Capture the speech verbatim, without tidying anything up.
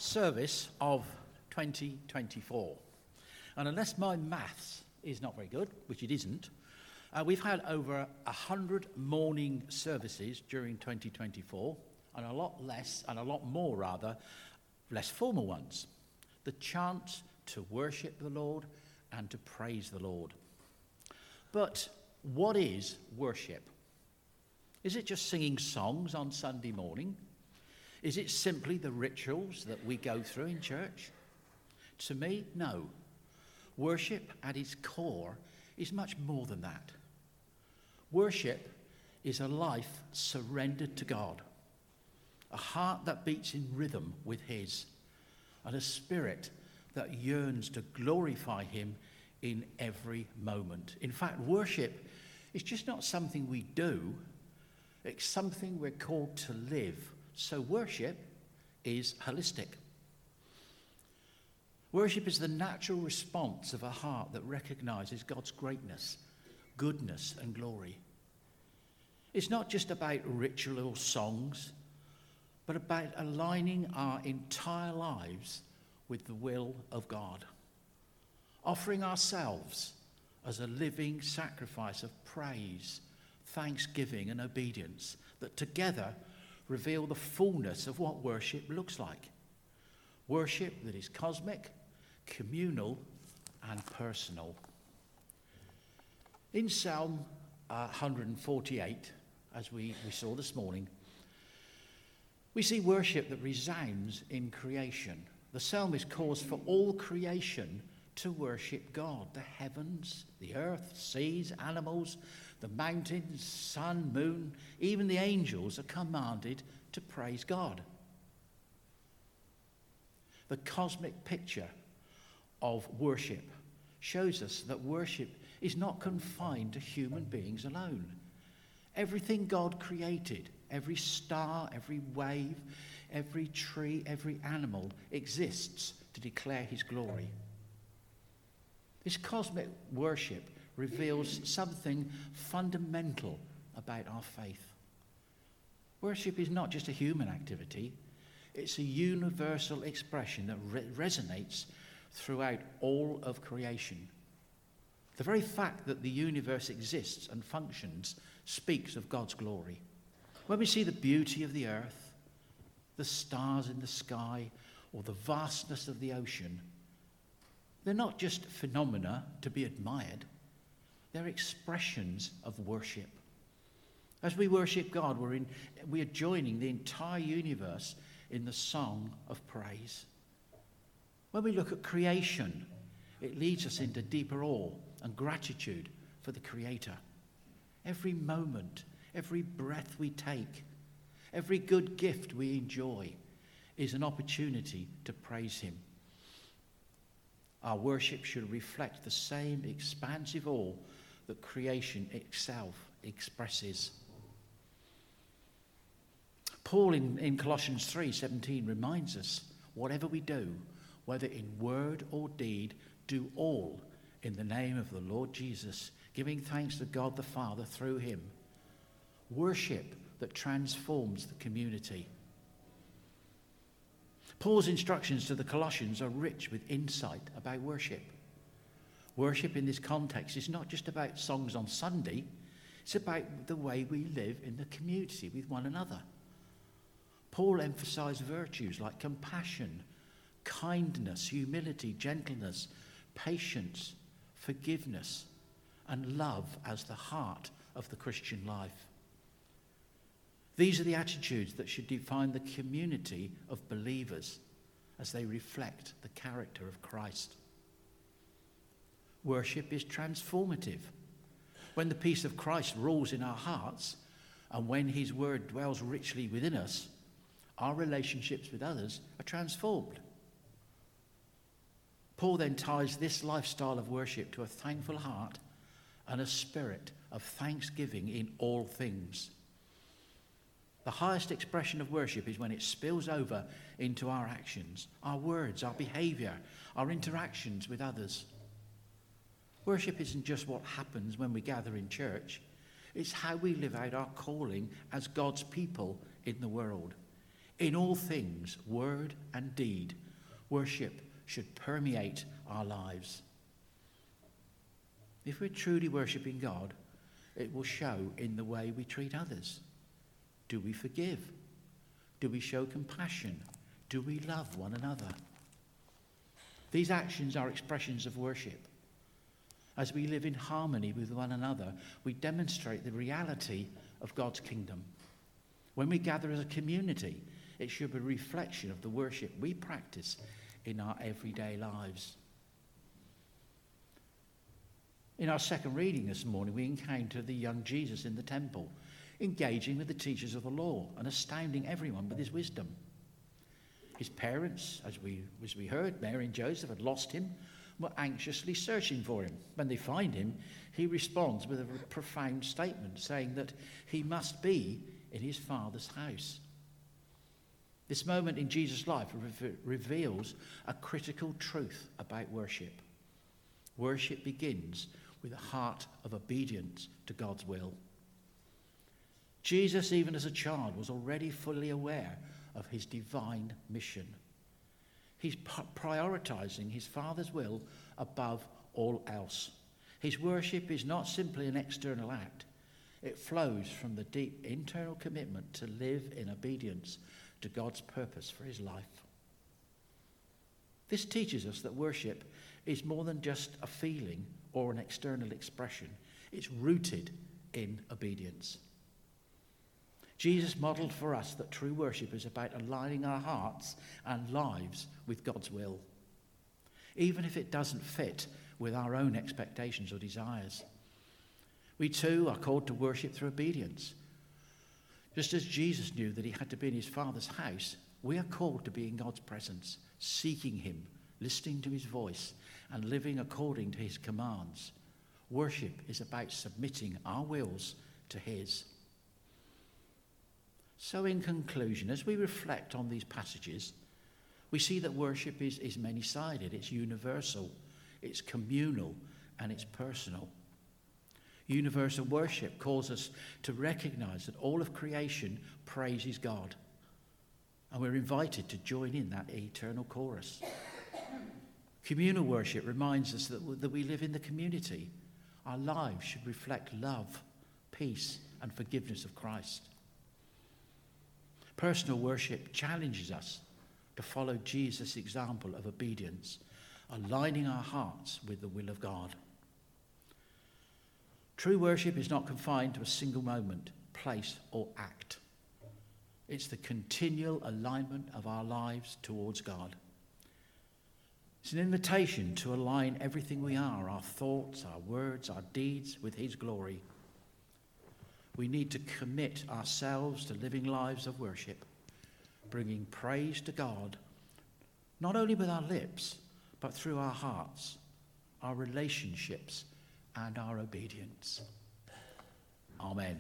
service of twenty twenty-four. And unless my maths is not very good, which it isn't, uh, we've had over one hundred morning services during twenty twenty-four, and a lot less, and a lot more rather, less formal ones. The chance to worship the Lord and to praise the Lord. But what is worship? Is it just singing songs on Sunday morning? Is it simply the rituals that we go through in church? To me, no. Worship at its core is much more than that. Worship is a life surrendered to God, a heart that beats in rhythm with His, and a spirit that yearns to glorify Him in every moment. In fact, worship is just not something we do, it's something we're called to live. So worship is holistic. Worship is the natural response of a heart that recognizes God's greatness, goodness, and glory. It's not just about ritual songs, but about aligning our entire lives with the will of God, offering ourselves as a living sacrifice of praise, thanksgiving, and obedience that together reveal the fullness of what worship looks like. Worship that is cosmic, communal, and personal. In Psalm uh, one forty-eight, as we, we saw this morning, we see worship that resounds in creation. The psalmist calls for all creation to worship God. The heavens, the earth, seas, animals, the mountains, sun, moon, even the angels are commanded to praise God. The cosmic picture of worship shows us that worship is not confined to human beings alone. Everything God created, every star, every wave, every tree, every animal exists to declare His glory. This cosmic worship reveals something fundamental about our faith. Worship is not just a human activity, it's a universal expression that re- resonates throughout all of creation. The very fact that the universe exists and functions speaks of God's glory. When we see the beauty of the earth, the stars in the sky, or the vastness of the ocean, they're not just phenomena to be admired. They're expressions of worship. As we worship God, we're in, we are joining the entire universe in the song of praise. When we look at creation, it leads us into deeper awe and gratitude for the Creator. Every moment, every breath we take, every good gift we enjoy is an opportunity to praise Him. Our worship should reflect the same expansive awe that creation itself expresses. Paul in, in Colossians three seventeen reminds us, whatever we do, whether in word or deed, do all in the name of the Lord Jesus, giving thanks to God the Father through Him. Worship that transforms the community. Paul's instructions to the Colossians are rich with insight about worship. Worship in this context is not just about songs on Sunday, it's about the way we live in the community with one another. Paul emphasized virtues like compassion, kindness, humility, gentleness, patience, forgiveness, and love as the heart of the Christian life. These are the attitudes that should define the community of believers as they reflect the character of Christ. Worship is transformative. When the peace of Christ rules in our hearts, and when His word dwells richly within us, our relationships with others are transformed. Paul then ties this lifestyle of worship to a thankful heart and a spirit of thanksgiving in all things. The highest expression of worship is when it spills over into our actions, our words, our behavior, our interactions with others. Worship isn't just what happens when we gather in church. It's how we live out our calling as God's people in the world. In all things, word and deed, worship should permeate our lives. If we're truly worshipping God, it will show in the way we treat others. Do we forgive? Do we show compassion? Do we love one another? These actions are expressions of worship. As we live in harmony with one another, we demonstrate the reality of God's kingdom. When we gather as a community, it should be a reflection of the worship we practice in our everyday lives. In our second reading this morning, we encounter the young Jesus in the temple, engaging with the teachers of the law and astounding everyone with his wisdom. His parents, as we, as we heard, Mary and Joseph had lost him, were anxiously searching for him. When they find him, he responds with a profound statement saying that he must be in his Father's house. This moment in Jesus' life re- reveals a critical truth about worship. Worship begins with a heart of obedience to God's will. Jesus, even as a child, was already fully aware of his divine mission. He's prioritizing his Father's will above all else. His worship is not simply an external act. It flows from the deep internal commitment to live in obedience to God's purpose for his life. This teaches us that worship is more than just a feeling or an external expression. It's rooted in obedience. Jesus modeled for us that true worship is about aligning our hearts and lives with God's will, even if it doesn't fit with our own expectations or desires. We too are called to worship through obedience. Just as Jesus knew that he had to be in his Father's house, we are called to be in God's presence, seeking him, listening to his voice, and living according to his commands. Worship is about submitting our wills to his. So in conclusion, as we reflect on these passages, we see that worship is, is many-sided, it's universal, it's communal, and it's personal. Universal worship calls us to recognize that all of creation praises God, and we're invited to join in that eternal chorus. Communal worship reminds us that, that we live in the community. Our lives should reflect love, peace, and forgiveness of Christ. Personal worship challenges us to follow Jesus' example of obedience, aligning our hearts with the will of God. True worship is not confined to a single moment, place, or act. It's the continual alignment of our lives towards God. It's an invitation to align everything we are, our thoughts, our words, our deeds, with his glory. We need to commit ourselves to living lives of worship, bringing praise to God, not only with our lips, but through our hearts, our relationships, and our obedience. Amen.